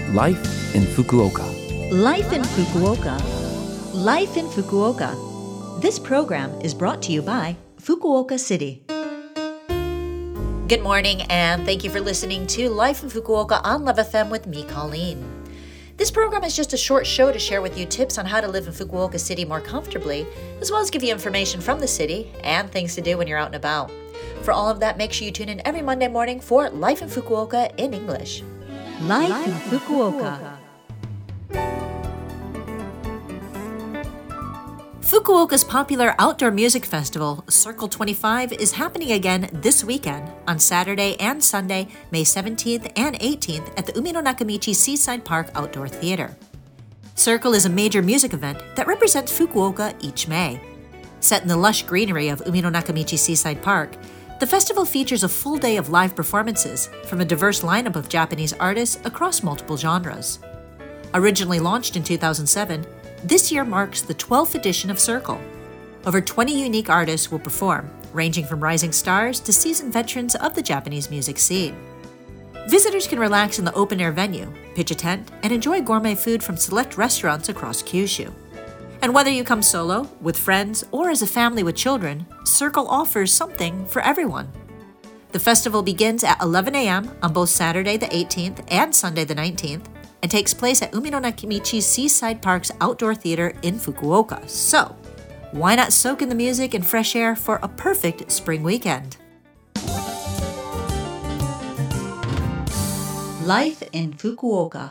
Life in Fukuoka. Life in Fukuoka. Life in Fukuoka. This program is brought to you by Fukuoka City. Good morning, and thank you for listening to Life in Fukuoka on Love FM with me, Colleen. This program is just a short show to share with you tips on how to live in Fukuoka City more comfortably, as well as give you information from the city and things to do when you're out and about. For all of that, make sure you tune in every Monday morning for Life in Fukuoka in English. Life in Fukuoka. Fukuoka's popular outdoor music festival, Circle 25, is happening again this weekend on Saturday and Sunday, May 17th and 18th at the Umi no Nakamichi Seaside Park Outdoor Theater. Circle is a major music event that represents Fukuoka each May. Set in the lush greenery of Umi no Nakamichi Seaside Park, the festival features a full day of live performances from a diverse lineup of Japanese artists across multiple genres. Originally launched in 2007, this year marks the 12th edition of Circle. Over 20 unique artists will perform, ranging from rising stars to seasoned veterans of the Japanese music scene. Visitors can relax in the open-air venue, pitch a tent, and enjoy gourmet food from select restaurants across Kyushu. And whether you come solo, with friends, or as a family with children, Circle offers something for everyone. The festival begins at 11 a.m. on both Saturday the 18th and Sunday the 19th, and takes place at Umi no Nakamichi Seaside Park's Outdoor Theater in Fukuoka. So, why not soak in the music and fresh air for a perfect spring weekend? Life in Fukuoka.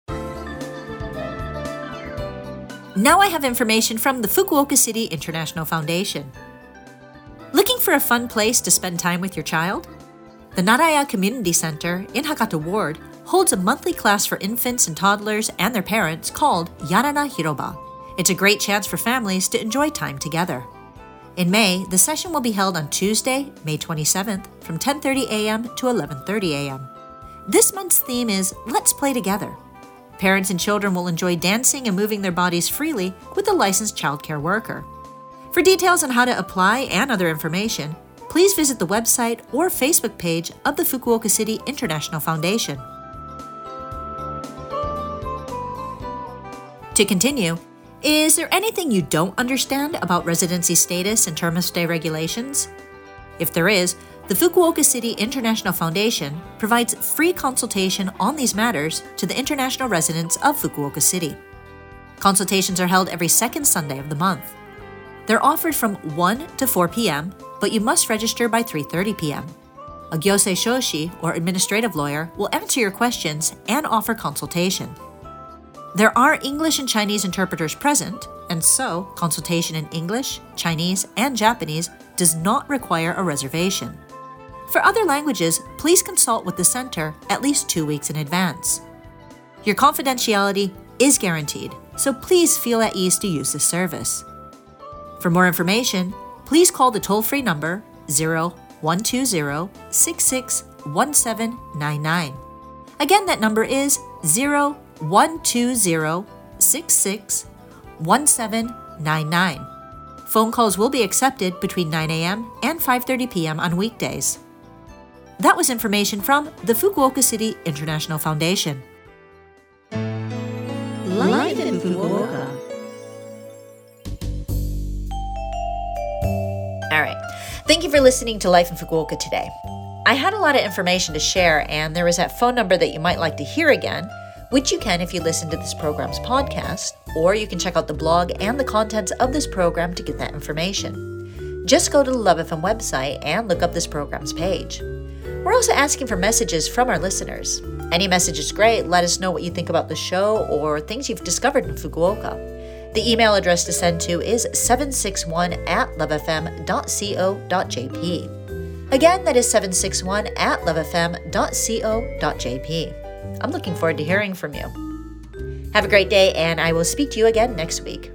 Now I have information from the Fukuoka City International Foundation. Looking for a fun place to spend time with your child? The Naraya Community Center in Hakata Ward holds a monthly class for infants and toddlers and their parents called Yarana Hiroba. It's a great chance for families to enjoy time together. In May, the session will be held on Tuesday, May 27th from 10:30 a.m. to 11:30 a.m. This month's theme is Let's Play Together. Parents and children will enjoy dancing and moving their bodies freely with a licensed childcare worker. For details on how to apply and other information, please visit the website or Facebook page of the Fukuoka City International Foundation. To continue, is there anything you don't understand about residency status and term of stay regulations? If there is, the Fukuoka City International Foundation provides free consultation on these matters to the international residents of Fukuoka City. Consultations are held every second Sunday of the month. They're offered from 1 to 4 p.m., but you must register by 3:30 p.m. A gyosei shoshi, or administrative lawyer, will answer your questions and offer consultation. There are English and Chinese interpreters present, and so consultation in English, Chinese, and Japanese does not require a reservation. For other languages, please consult with the center at least 2 weeks in advance. Your confidentiality is guaranteed, so please feel at ease to use this service. For more information, please call the toll-free number 0120-661799. Again, that number is 0120-661799. Phone calls will be accepted between 9 a.m. and 5:30 p.m. on weekdays. That was information from the Fukuoka City International Foundation. Life in Fukuoka. All right. Thank you for listening to Life in Fukuoka today. I had a lot of information to share, and there is that phone number that you might like to hear again, which you can if you listen to this program's podcast, or you can check out the blog and the contents of this program to get that information. Just go to the Love FM website and look up this program's page. We're also asking for messages from our listeners. Any message is great. Let us know what you think about the show or things you've discovered in Fukuoka. The email address to send to is 761@lovefm.co.jp. Again, that is 761@lovefm.co.jp. I'm looking forward to hearing from you. Have a great day, and I will speak to you again next week.